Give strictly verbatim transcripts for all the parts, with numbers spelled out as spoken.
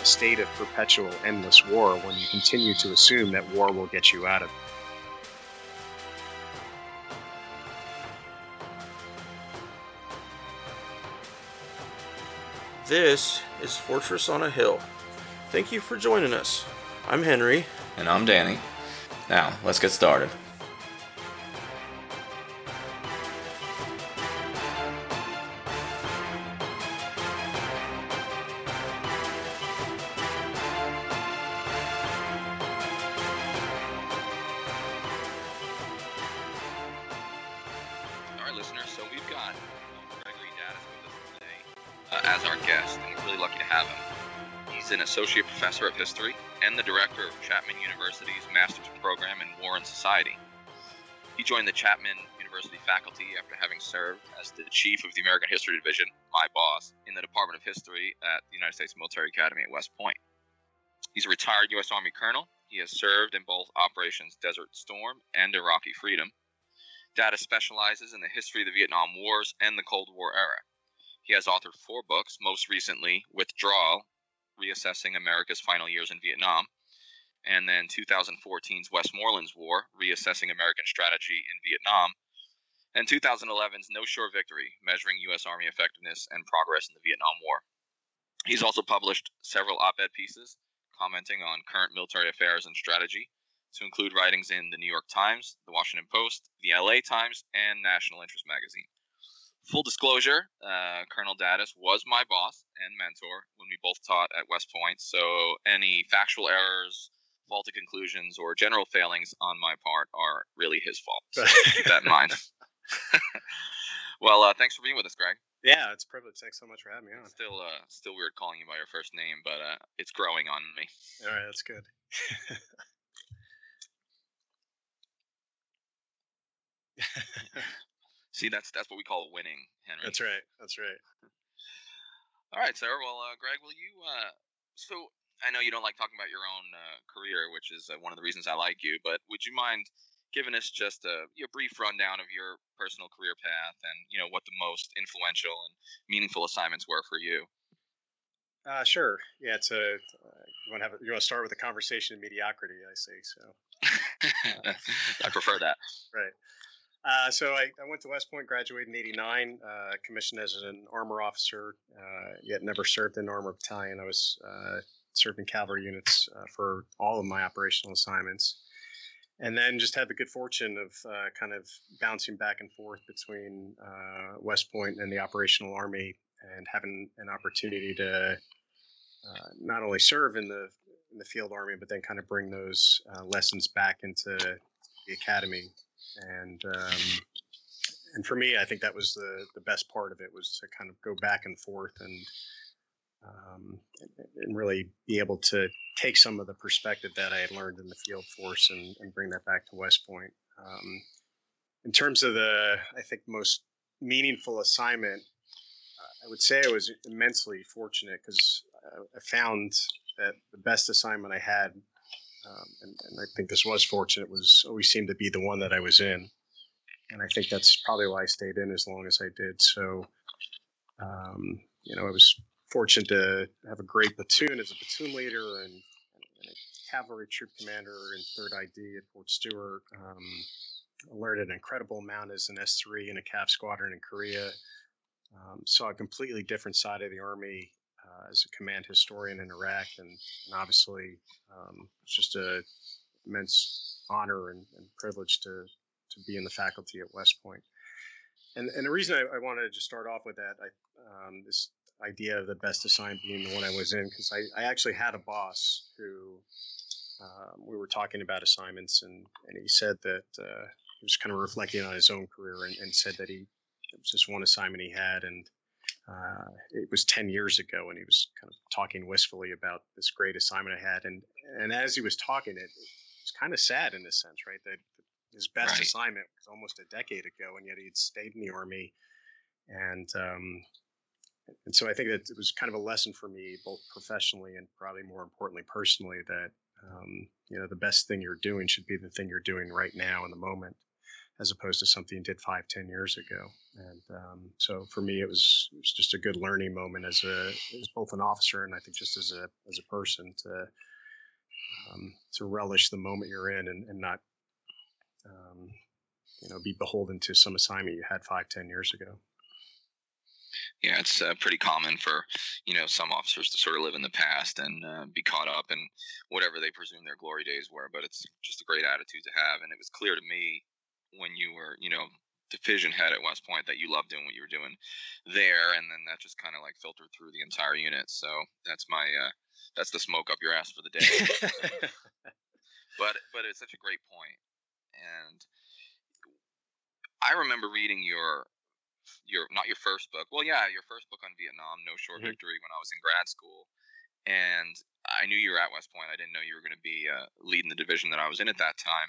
a state of perpetual endless war when you continue to assume that war will get you out of it. This is Fortress on a Hill. Thank you for joining us. I'm Henry. And I'm Danny. Now, let's get started. All right, listeners, so we've got Gregory Daddis with us today uh, as our guest, and we're really lucky to have him. He's an associate professor of history and the director of Chapman University's master's program in War and Society. He joined the Chapman University faculty after having served as the chief of the American History Division, my boss, in the Department of History at the United States Military Academy at West Point. He's a retired U S Army colonel. He has served in both Operations Desert Storm and Iraqi Freedom. Daddis specializes in the history of the Vietnam Wars and the Cold War era. He has authored four books, most recently Withdrawal, Reassessing America's Final Years in Vietnam, and then twenty fourteen's Westmoreland's War, Reassessing American Strategy in Vietnam, and twenty eleven's No Shore Victory, Measuring U S Army Effectiveness and Progress in the Vietnam War. He's also published several op-ed pieces commenting on current military affairs and strategy, to include writings in the New York Times, the Washington Post, the L A Times, and National Interest Magazine. Full disclosure, uh, Colonel Daddis was my boss and mentor when we both taught at West Point, so any factual errors, faulty conclusions, or general failings on my part are really his fault. So keep that in mind. Well, uh, thanks for being with us, Greg. Yeah, it's a privilege. Thanks so much for having me on. It's still, uh, still weird calling you by your first name, but uh, it's growing on me. All right, that's good. See, that's that's what we call winning, Henry. That's right. That's right. All right, sir. Well, uh, Greg, will you? Uh, so I know you don't like talking about your own uh, career, which is uh, one of the reasons I like you. But would you mind giving us just a, a brief rundown of your personal career path and you know what the most influential and meaningful assignments were for you? Uh, sure. Yeah, it's a. Uh, you want to have? A, you want to start with a conversation in mediocrity? I say so. Uh, I prefer that. Right. Uh, so I, I went to West Point, graduated in eighty-nine, uh, commissioned as an armor officer, uh, yet never served in an armor battalion. I was uh, served in cavalry units uh, for all of my operational assignments. And then just had the good fortune of uh, kind of bouncing back and forth between uh, West Point and the operational army and having an opportunity to uh, not only serve in the in the field army, but then kind of bring those uh, lessons back into the academy. And um, and for me, I think that was the, the best part of it, was to kind of go back and forth and um, and really be able to take some of the perspective that I had learned in the field force and, and bring that back to West Point. Um, in terms of the, I think, most meaningful assignment, uh, I would say I was immensely fortunate because I found that the best assignment I had, Um, and, and I think this was fortunate, was always seemed to be the one that I was in. And I think that's probably why I stayed in as long as I did. So, um, you know, I was fortunate to have a great platoon as a platoon leader and, and a cavalry troop commander in third I D at Fort Stewart. Um, I learned an incredible amount as an S three in a C A V squadron in Korea. Um, saw a completely different side of the Army Uh, as a command historian in Iraq, and, and obviously um, it's just a immense honor and, and privilege to to be in the faculty at West Point. And and the reason I, I wanted to just start off with that, I, um, this idea of the best assigned being the one I was in, because I, I actually had a boss who um, we were talking about assignments, and, and he said that uh, he was kind of reflecting on his own career and, and said that he it was just one assignment he had, and Uh, it was ten years ago, and he was kind of talking wistfully about this great assignment I had. And, and as he was talking, it, it was kind of sad in a sense, right? That his best Right. assignment was almost a decade ago, and yet he had stayed in the Army. And, um, and so I think that it was kind of a lesson for me, both professionally and probably more importantly, personally, that, um, you know, the best thing you're doing should be the thing you're doing right now in the moment. as opposed to something you did five, ten years ago. And um, so for me, it was, it was just a good learning moment as a as both an officer and I think just as a as a person to um, to relish the moment you're in and, and not um, you know be beholden to some assignment you had five, ten years ago. Yeah, it's uh, pretty common for, you know, some officers to sort of live in the past and uh, be caught up in whatever they presume their glory days were. But it's just a great attitude to have. And it was clear to me when you were, you know, division head at West Point that you loved doing what you were doing there. And then that just kind of like filtered through the entire unit. So that's my, uh, that's the smoke up your ass for the day. but, but it's such a great point. And I remember reading your, your not your first book well yeah your first book on Vietnam, No Short mm-hmm. Victory, when I was in grad school, and I knew you were at West Point. I didn't know you were going to be uh, leading the division that I was in at that time,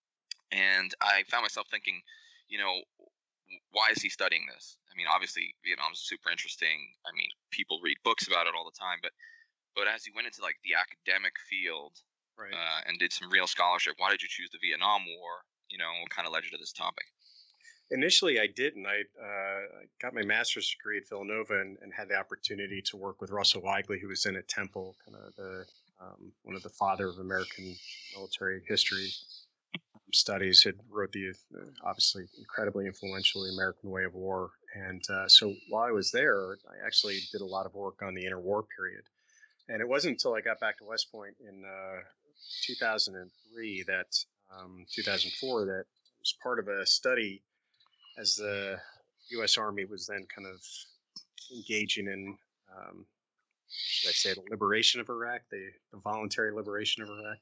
and I found myself thinking, you know, why is he studying this? I mean, obviously Vietnam is super interesting. I mean, people read books about it all the time, but but as he went into like the academic field, right. uh, and did some real scholarship, why did you choose the Vietnam War? You know, what kind of led you to this topic? Initially, I didn't. I, uh, I got my master's degree at Villanova and, and had the opportunity to work with Russell Weigley, who was in at Temple, kind of the um, one of the father of American military history studies. Had wrote the uh, obviously incredibly influential The American Way of War, and uh, so while I was there, I actually did a lot of work on the interwar period. And it wasn't until I got back to West Point in uh, two thousand three that um, two thousand four that I was part of a study as the U S Army was then kind of engaging in, um, should I say, the liberation of Iraq, the, the voluntary liberation of Iraq.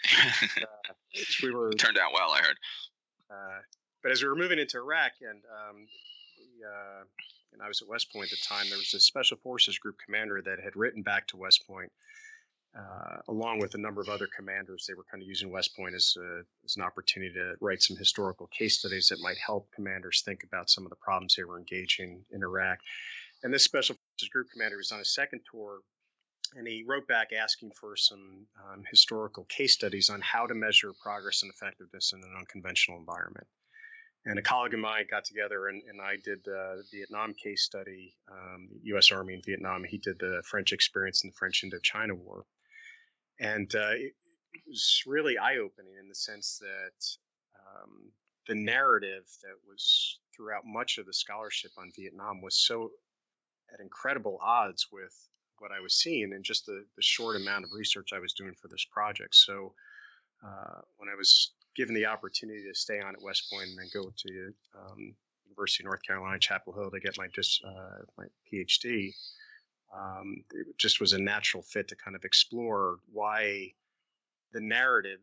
uh, we were it turned out well, I heard. Uh, but as we were moving into Iraq, and um, we, uh, and I was at West Point at the time, there was a Special Forces Group commander that had written back to West Point. Uh, along with a number of other commanders, they were kind of using West Point as, a, as an opportunity to write some historical case studies that might help commanders think about some of the problems they were engaging in Iraq. And this Special Forces Group commander was on a second tour, and he wrote back asking for some um, historical case studies on how to measure progress and effectiveness in an unconventional environment. And a colleague of mine got together, and, and I did the Vietnam case study, um, the U S Army in Vietnam. He did the French experience in the French Indochina War. And uh, it was really eye-opening in the sense that um, the narrative that was throughout much of the scholarship on Vietnam was so at incredible odds with what I was seeing in just the, the short amount of research I was doing for this project. So uh, when I was given the opportunity to stay on at West Point and then go to um, University of North Carolina, Chapel Hill to get my just uh, my PhD, Um, it just was a natural fit to kind of explore why the narrative,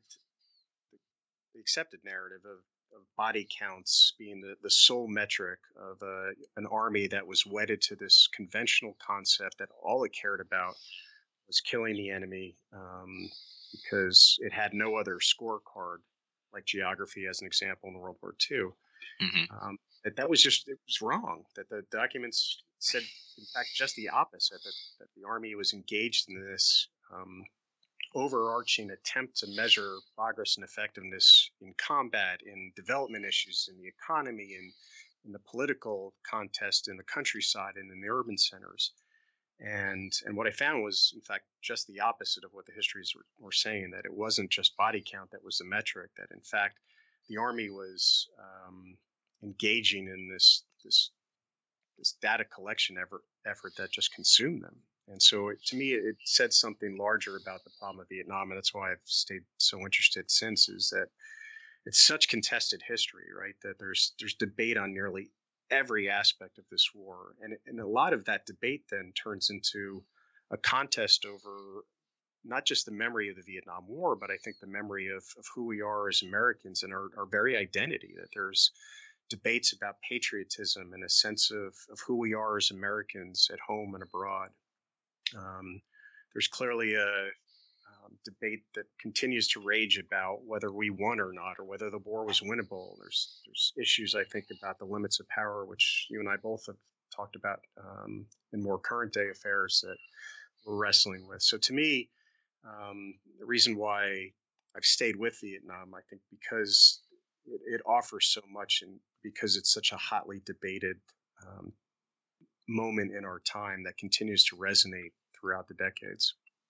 the accepted narrative of, of body counts being the, the sole metric of a, an army that was wedded to this conventional concept that all it cared about was killing the enemy um, because it had no other scorecard, like geography as an example in World War Two. Mm-hmm. Um, that that was just, it was wrong, that the documents said, in fact, just the opposite, that, that the Army was engaged in this um, overarching attempt to measure progress and effectiveness in combat, in development issues, in the economy, in, in the political contest in the countryside and in the urban centers. And and what I found was, in fact, just the opposite of what the histories were, were saying, that it wasn't just body count that was the metric, that in fact, the Army was um, engaging in this this this data collection effort, effort that just consumed them. And so it, to me, it, it said something larger about the problem of Vietnam. And that's why I've stayed so interested since, is that it's such contested history, right? That there's there's debate on nearly every aspect of this war. And, and a lot of that debate then turns into a contest over not just the memory of the Vietnam War, but I think the memory of, of who we are as Americans and our, our very identity, that there's debates about patriotism and a sense of, of who we are as Americans at home and abroad. Um, there's clearly a um, debate that continues to rage about whether we won or not, or whether the war was winnable. There's there's issues, I think, about the limits of power, which you and I both have talked about um, in more current day affairs that we're wrestling with. So to me, um, the reason why I've stayed with Vietnam, I think, because it, it offers so much, and because it's such a hotly debated um, moment in our time that continues to resonate throughout the decades.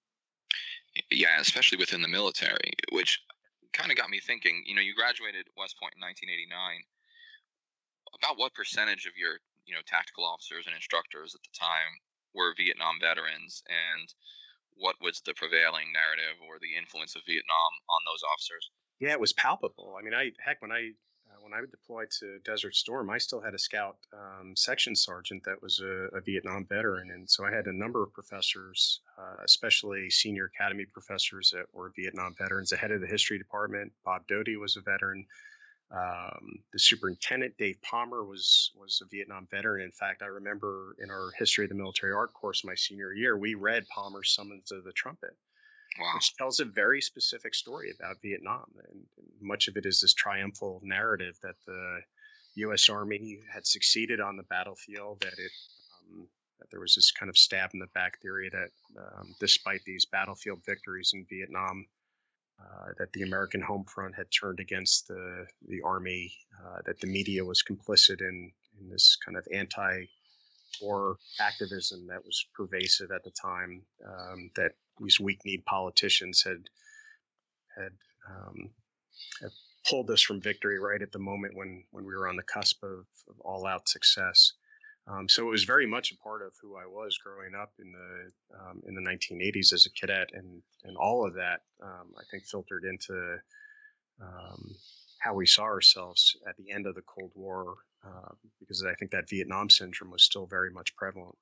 Yeah, especially within the military, which kind of got me thinking. You know, you graduated West Point in nineteen eighty-nine. About what percentage of your, you know, tactical officers and instructors at the time were Vietnam veterans, and what was the prevailing narrative or the influence of Vietnam on those officers? Yeah, it was palpable. I mean, I heck when I uh, when I deployed to Desert Storm, I still had a scout um, section sergeant that was a, a Vietnam veteran, and so I had a number of professors, uh, especially senior academy professors that were Vietnam veterans. The head of the history department, Bob Doty, was a veteran. Um, the superintendent, Dave Palmer, was was a Vietnam veteran. In fact, I remember in our history of the military art course my senior year, we read Palmer's Summons of the Trumpet, Wow. which tells a very specific story about Vietnam. And, and much of it is this triumphal narrative that the U S Army had succeeded on the battlefield, that it um, that there was this kind of stab in the back theory that um, despite these battlefield victories in Vietnam, Uh, that the American home front had turned against the the army, uh, that the media was complicit in in this kind of anti-war activism that was pervasive at the time, um, that these weak-kneed politicians had had, um, had pulled us from victory right at the moment when when we were on the cusp of, of all-out success. Um, so it was very much a part of who I was growing up in the um, in the nineteen eighties as a cadet, and and all of that um, I think filtered into um, how we saw ourselves at the end of the Cold War, uh, because I think that Vietnam syndrome was still very much prevalent.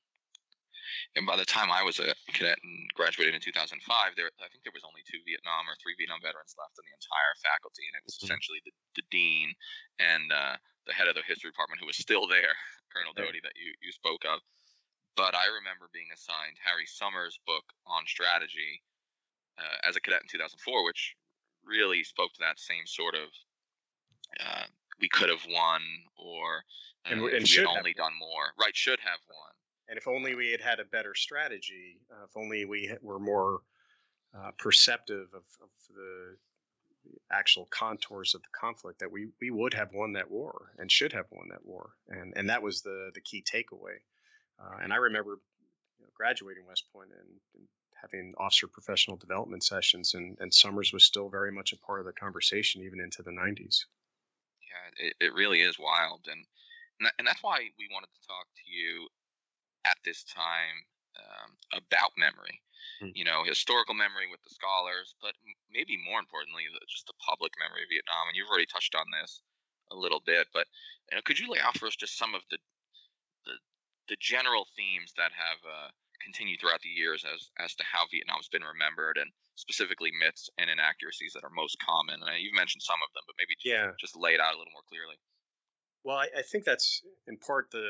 And by the time I was a cadet and graduated in two thousand five, there I think there was only two Vietnam or three Vietnam veterans left in the entire faculty, and it was Mm-hmm. essentially the, the dean and uh, the head of the history department, who was still there, Colonel Doty, that you, you spoke of. But I remember being assigned Harry Summers' book on strategy uh, as a cadet in two thousand four, which really spoke to that same sort of uh, we could have won, or uh, And, if and we should had have only done more. Right, should have won. And if only we had had a better strategy, uh, if only we were more uh, perceptive of, of the, the actual contours of the conflict, that we, we would have won that war and should have won that war. And and that was the, the key takeaway. Uh, and I remember you know, graduating West Point and, and having officer professional development sessions, and, and Summers was still very much a part of the conversation even into the nineties. Yeah, it, it really is wild. And, and, that, and that's why we wanted to talk to you at this time um, about memory, Hmm. you know, historical memory with the scholars, but maybe more importantly, the, just the public memory of Vietnam. And you've already touched on this a little bit, but you know, could you lay out for us just some of the the, the general themes that have uh, continued throughout the years as as to how Vietnam's been remembered, and specifically myths and inaccuracies that are most common? And you've mentioned some of them, but maybe just, Yeah. just lay it out a little more clearly. Well, I, I think that's in part the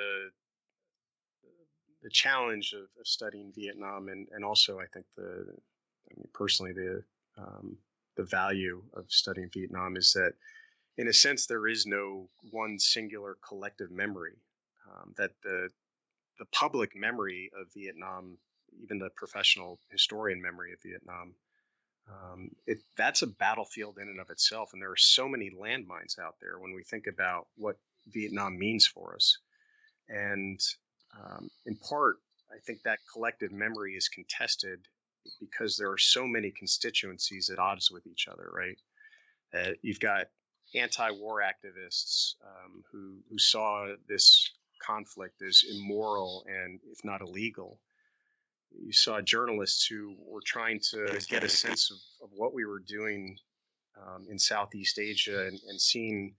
the challenge of, of studying Vietnam, and, and also I think the, I mean, personally, the um, the value of studying Vietnam is that, in a sense, there is no one singular collective memory. Um, that the the public memory of Vietnam, even the professional historian memory of Vietnam, um, it that's a battlefield in and of itself, and there are so many landmines out there when we think about what Vietnam means for us. And um, in part, I think that collective memory is contested because there are so many constituencies at odds with each other, right? Uh, you've got anti-war activists um, who who saw this conflict as immoral and, if not illegal. You saw journalists who were trying to get a sense of, of what we were doing um, in Southeast Asia, and, and seeing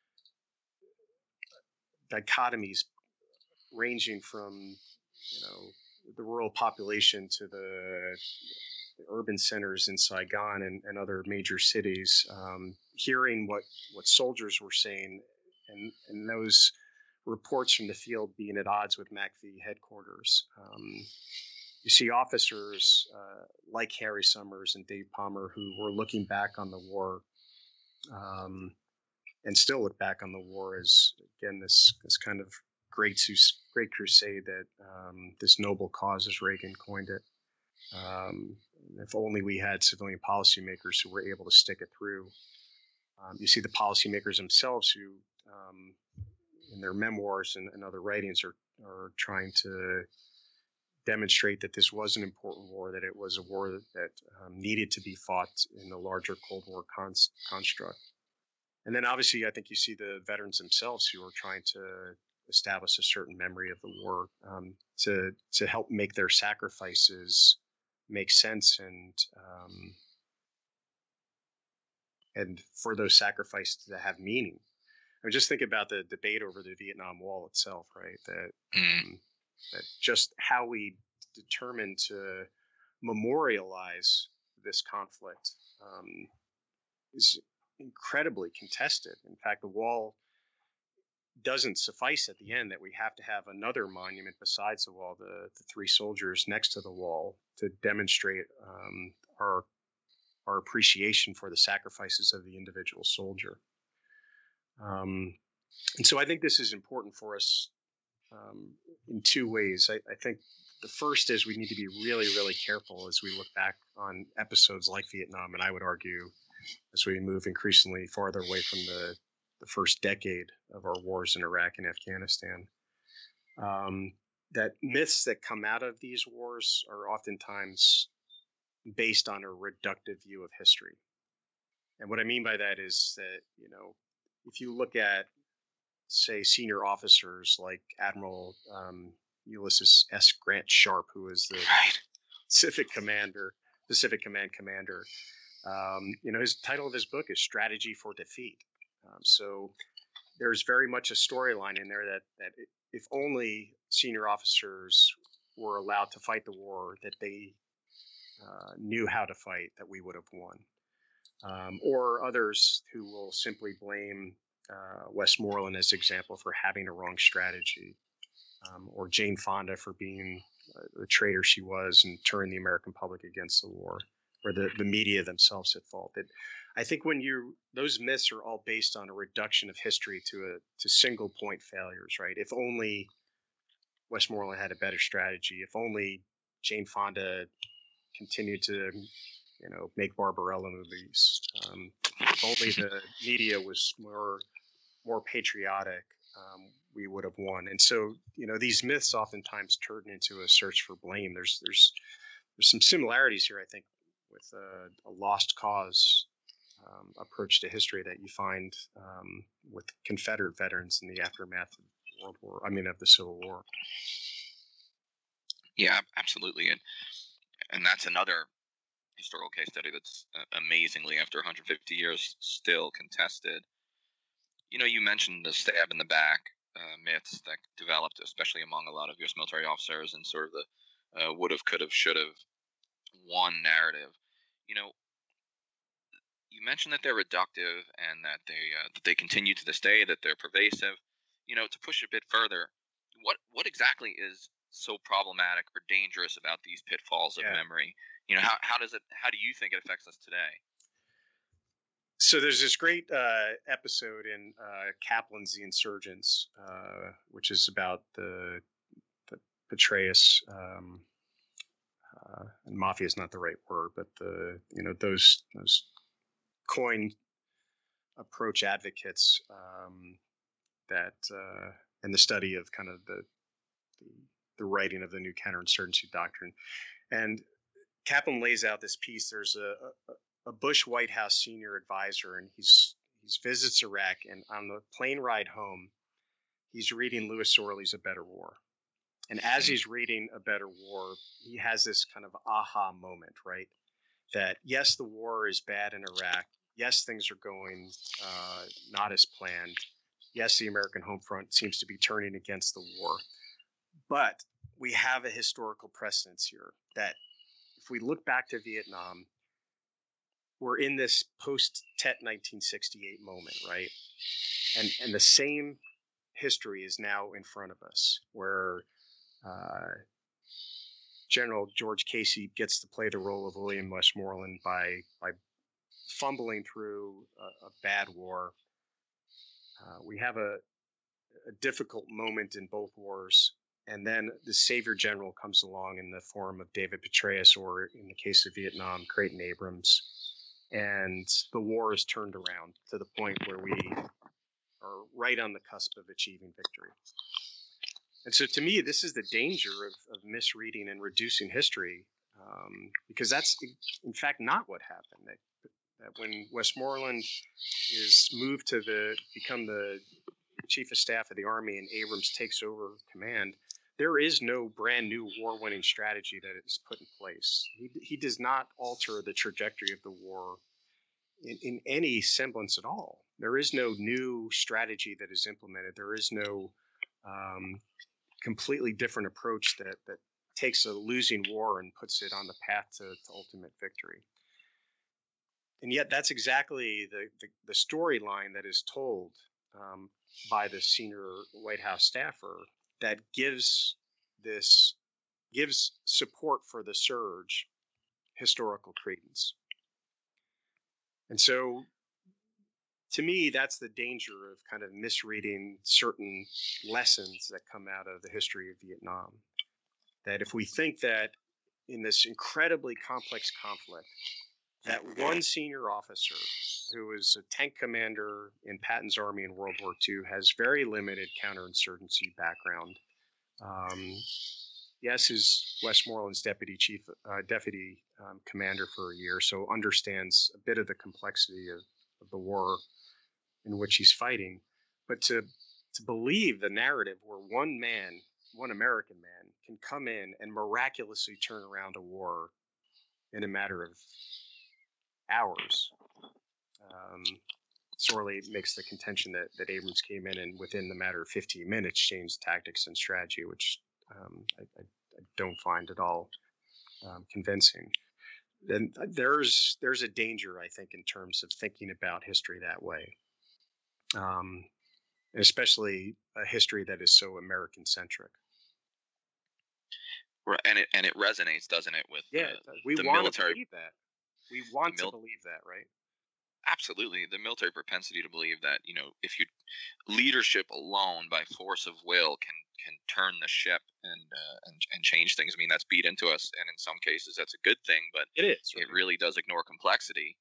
dichotomies ranging from, you know, the rural population to the, the urban centers in Saigon and, and other major cities, um, hearing what, what soldiers were saying, and, and those reports from the field being at odds with MACV headquarters. Um, you see officers uh, like Harry Summers and Dave Palmer who were looking back on the war, um, and still look back on the war as, again, this this kind of great great crusade, that um, this noble cause, as Reagan coined it. Um, if only we had civilian policymakers who were able to stick it through. Um, you see the policymakers themselves who, um, in their memoirs and, and other writings, are are trying to demonstrate that this was an important war, that it was a war that, that um, needed to be fought in the larger Cold War cons- construct. And then obviously, I think you see the veterans themselves who are trying to establish a certain memory of the war, um, to to help make their sacrifices make sense, and um, and for those sacrifices to have meaning. I mean, just think about the debate over the Vietnam Wall itself, right? That um, that just how we determined to memorialize this conflict um, is incredibly contested. In fact, the wall doesn't suffice at the end, that we have to have another monument besides the wall, the, the three soldiers next to the wall, to demonstrate um, our our appreciation for the sacrifices of the individual soldier. Um, and so I think this is important for us um, in two ways. I, I think the first is we need to be really, really careful as we look back on episodes like Vietnam, and I would argue as we move increasingly farther away from the, the first decade of our wars in Iraq and Afghanistan, um, that myths that come out of these wars are oftentimes based on a reductive view of history. And what I mean by that is that, you know, if you look at, say, senior officers like Admiral um, Ulysses S. Grant Sharp, who is the Right. Pacific commander, Pacific Command commander, um, you know, his title of his book is Strategy for Defeat. Um, so there's very much a storyline in there that that if only senior officers were allowed to fight the war that they uh, knew how to fight, that we would have won. Um, or others who will simply blame uh, Westmoreland as example for having a wrong strategy, um, or Jane Fonda for being uh, the traitor she was and turning the American public against the war, or the, the media themselves at fault. It, I think when you those myths are all based on a reduction of history to a to single point failures, right? If only Westmoreland had a better strategy, if only Jane Fonda continued to, you know, make Barbarella movies, um, if only the media was more more patriotic, um, we would have won. And so, you know, these myths oftentimes turn into a search for blame. There's there's there's some similarities here, I think, with a, a lost cause um, approach to history that you find um, with Confederate veterans in the aftermath of World War, I mean, of the Civil War. Yeah, absolutely. And and that's another historical case study that's uh, amazingly, after one hundred fifty years, still contested. You know, you mentioned the stab in the back uh, myths that developed, especially among a lot of U S military officers, and sort of the uh, would have, could have, should have won narrative. You know, you mentioned that they're reductive and that they uh, that they continue to this day, that they're pervasive. You know, to push a bit further, what what exactly is so problematic or dangerous about these pitfalls of Yeah. memory? You know, how how does it? How do you think it affects us today? So there's this great uh, episode in uh, Kaplan's The Insurgents, uh, which is about the, the Petraeus, um, uh, and mafia is not the right word, but the you know those those coin approach advocates um, that uh, and the study of kind of the, the the writing of the new counterinsurgency doctrine. And Kaplan lays out this piece. There's a, a, a Bush White House senior advisor, and he's he's visits Iraq, and on the plane ride home, he's reading Louis Orley's A Better War. And as he's reading A Better War, he has this kind of aha moment, right? That yes, the war is bad in Iraq. Yes, things are going uh, not as planned. Yes, the American home front seems to be turning against the war. But we have a historical precedence here that if we look back to Vietnam, we're in this post-Tet nineteen sixty-eight moment, right? And and the same history is now in front of us, where uh, General George Casey gets to play the role of William Westmoreland by by fumbling through a, a bad war. Uh, we have a, a difficult moment in both wars, and then the savior general comes along in the form of David Petraeus, or in the case of Vietnam, Creighton Abrams, and the war is turned around to the point where we are right on the cusp of achieving victory. And so to me, this is the danger of, of misreading and reducing history, um, because that's, in fact, not what happened. That, that when Westmoreland is moved to the become the chief of staff of the Army and Abrams takes over command, there is no brand new war-winning strategy that is put in place. He, he does not alter the trajectory of the war in, in any semblance at all. There is no new strategy that is implemented. There is no um, completely different approach that that takes a losing war and puts it on the path to, to ultimate victory. And yet that's exactly the, the, the storyline that is told um, by the senior White House staffer that gives this gives support for the surge historical credence. And so to me, that's the danger of kind of misreading certain lessons that come out of the history of Vietnam. That if we think that in this incredibly complex conflict, that one senior officer who was a tank commander in Patton's army in World War Two has very limited counterinsurgency background. Um, yes, is Westmoreland's deputy chief, uh, deputy um, commander for a year, so understands a bit of the complexity of, of the war in which he's fighting. But to to believe the narrative where one man, one American man, can come in and miraculously turn around a war in a matter of hours, um, sorely makes the contention that, that Abrams came in and within the matter of fifteen minutes changed tactics and strategy, which um, I, I, I don't find at all um, convincing. And there's there's a danger, I think, in terms of thinking about history that way, um, especially a history that is so American-centric. Right, and it and it resonates, doesn't it, with yeah, the, we the want military? to believe that. We want mil- to believe that, right? Absolutely, the military propensity to believe that, you know, if you leadership alone by force of will can can turn the ship and uh, and and change things. I mean, that's beat into us, and in some cases that's a good thing, but It is. it really does ignore complexity.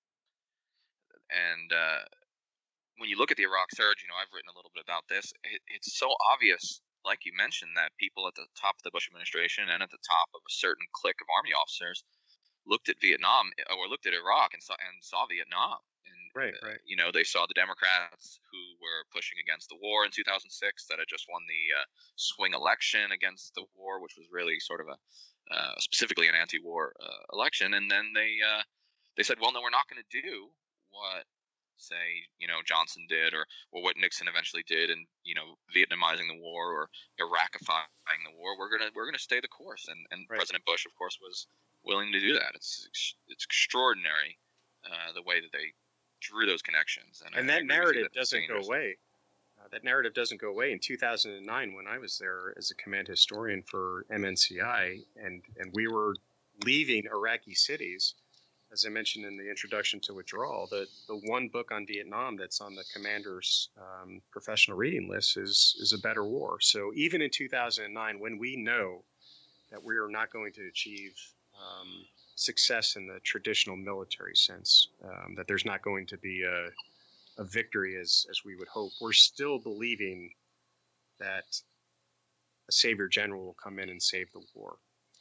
And uh, when you look at the Iraq surge, you know, I've written a little bit about this. It, it's so obvious, like you mentioned, that people at the top of the Bush administration and at the top of a certain clique of army officers looked at Vietnam or looked at Iraq and saw and saw Vietnam. And Right, uh, right. you know, they saw the Democrats who were pushing against the war in two thousand six that had just won the uh, swing election against the war, which was really sort of a uh, specifically an anti-war uh, election. And then they uh, they said, well, no, we're not going to do what, say, you know, Johnson did, or or what Nixon eventually did, and you know, Vietnamizing the war or Iraqifying the war. We're gonna we're gonna stay the course. And and Right. President Bush, of course, was willing to do that. It's it's extraordinary uh, the way that they drew those connections. And, And I, I that agree with you narrative that it's doesn't go dangerous. away. Uh, that narrative doesn't go away. In two thousand nine, when I was there as a command historian for M N C I, and, and we were leaving Iraqi cities, as I mentioned in the introduction to Withdrawal, the, the one book on Vietnam that's on the commander's um, professional reading list is, is A Better War. So even in two thousand nine, when we know that we are not going to achieve um, success in the traditional military sense, um, that there's not going to be a, a victory as, as we would hope, we're still believing that a savior general will come in and save the war.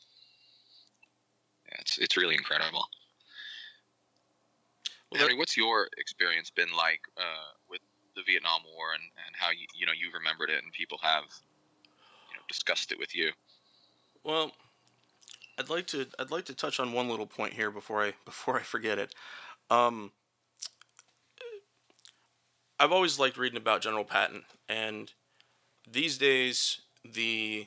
Yeah, it's it's really incredible. Well, Henry, what's your experience been like uh, with the Vietnam War, and, and how you you know you've remembered it and people have you know discussed it with you? Well, I'd like to I'd like to touch on one little point here before I before I forget it. Um, I've always liked reading about General Patton, and these days the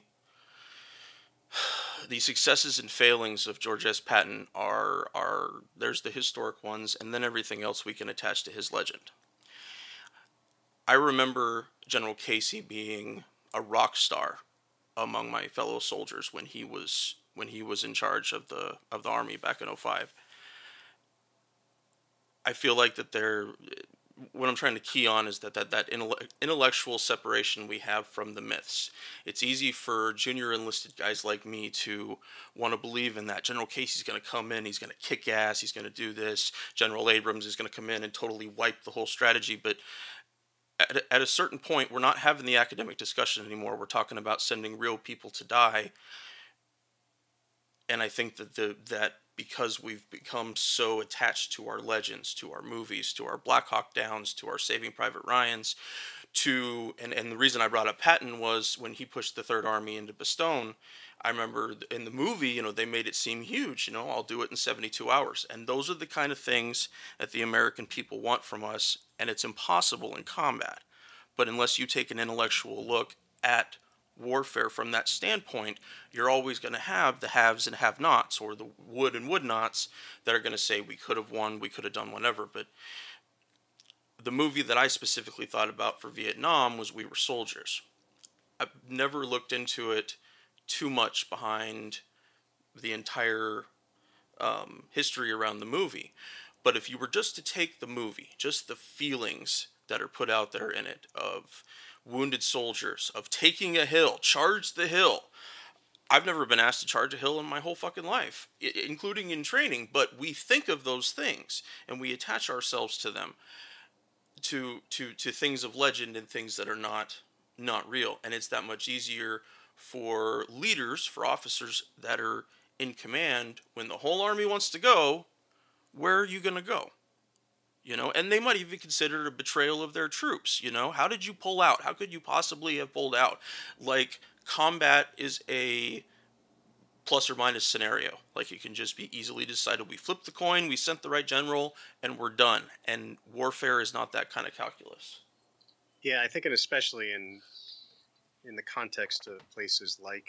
the successes and failings of George S. Patton are are there's the historic ones, and then everything else we can attach to his legend. I remember General Casey being a rock star among my fellow soldiers when he was when he was in charge of the of the Army back in oh five. I feel like that there what I'm trying to key on is that that, that intellectual separation we have from the myths. It's easy for junior enlisted guys like me to want to believe in that. General Casey's going to come in, he's going to kick ass, he's going to do this. General Abrams is going to come in and totally wipe the whole strategy. But at a, at a certain point, we're not having the academic discussion anymore. We're talking about sending real people to die. And I think that the that because we've become so attached to our legends, to our movies, to our Black Hawk Downs, to our Saving Private Ryans, to and, and the reason I brought up Patton was when he pushed the Third Army into Bastogne. I remember in the movie, you know, they made it seem huge. You know, I'll do it in seventy-two hours, and those are the kind of things that the American people want from us, and it's impossible in combat. But unless you take an intellectual look at warfare from that standpoint, you're always going to have the haves and have-nots, or the would and would-nots that are going to say we could have won, we could have done whatever. But the movie that I specifically thought about for Vietnam was We Were Soldiers. I've never looked into it too much behind the entire um, history around the movie. But if you were just to take the movie, just the feelings that are put out there in it of wounded soldiers, of taking a hill, charge the hill. I've never been asked to charge a hill in my whole fucking life, I- including in training, but we think of those things and we attach ourselves to them, to to to things of legend and things that are not not real. And it's that much easier for leaders, for officers that are in command, when the whole army wants to go, where are you going to go? You know, and they might even consider it a betrayal of their troops. You know, how did you pull out? How could you possibly have pulled out? Like, combat is a plus or minus scenario. Like, it can just be easily decided. We flipped the coin, we sent the right general, and we're done. And warfare is not that kind of calculus. Yeah, I think, and especially in in the context of places like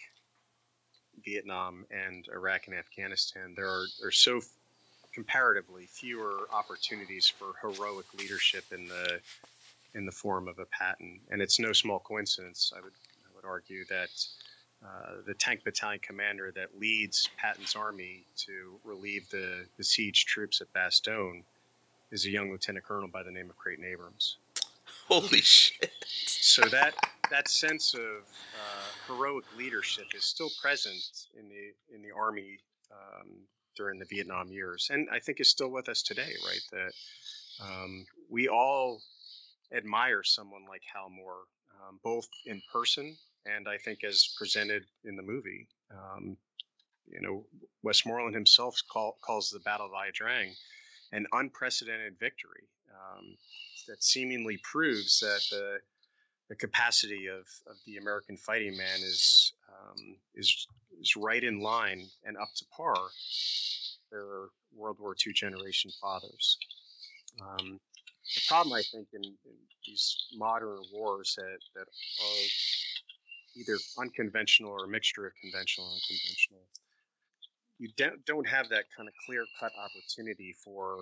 Vietnam and Iraq and Afghanistan, there are, are so comparatively fewer opportunities for heroic leadership in the in the form of a Patton, and it's no small coincidence. I would I would argue that uh, the tank battalion commander that leads Patton's army to relieve the, the siege troops at Bastogne is a young lieutenant colonel by the name of Creighton Abrams. Holy shit! So that that sense of uh, heroic leadership is still present in the in the army. Um, during the Vietnam years, and I think is still with us today, right? That um, we all admire someone like Hal Moore, um, both in person and I think as presented in the movie. Um, you know, Westmoreland himself call, calls the Battle of Ia Drang an unprecedented victory um, that seemingly proves that the the capacity of, of the American fighting man is um, is is right in line and up to par. Their World War Two generation fathers. Um, the problem, I think, in, in these modern wars that, that are either unconventional or a mixture of conventional and unconventional, you don't, don't have that kind of clear-cut opportunity for,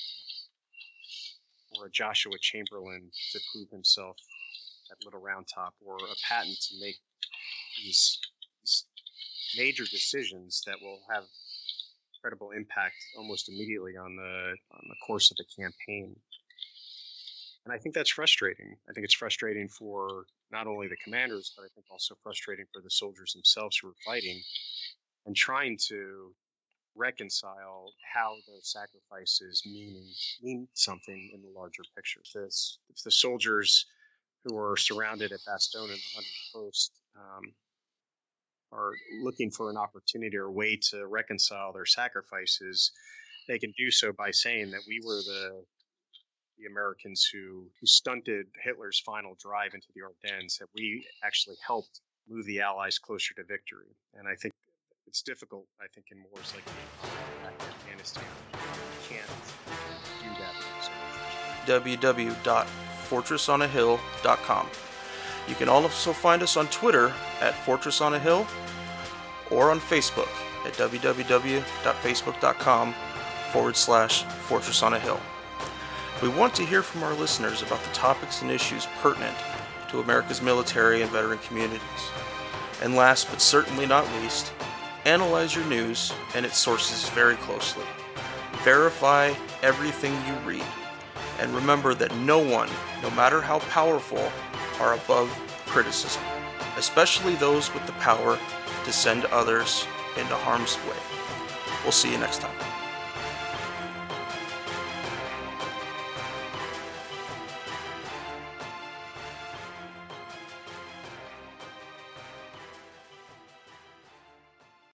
for a Joshua Chamberlain to prove himself at Little Round Top, or a Patton to make these, these major decisions that will have incredible impact almost immediately on the on the course of the campaign. And I think that's frustrating. I think it's frustrating for not only the commanders, but I think also frustrating for the soldiers themselves who are fighting and trying to reconcile how those sacrifices mean mean something in the larger picture. This, if the soldiers who are surrounded at Bastogne in the one hundred first um, are looking for an opportunity or a way to reconcile their sacrifices, they can do so by saying that we were the the Americans who, who stunted Hitler's final drive into the Ardennes, that we actually helped move the Allies closer to victory. And I think it's difficult, I think, in wars like Afghanistan, you can't do that. w w w dot fortress on a hill dot com. You can also find us on Twitter at Fortress on a Hill, or on Facebook at w w w dot facebook dot com forward slash Fortress on a Hill. We want to hear from our listeners about the topics and issues pertinent to America's military and veteran communities. And last but certainly not least, analyze your news and its sources very closely. Verify everything you read. And remember that no one, no matter how powerful, are above criticism, especially those with the power to send others into harm's way. We'll see you next time.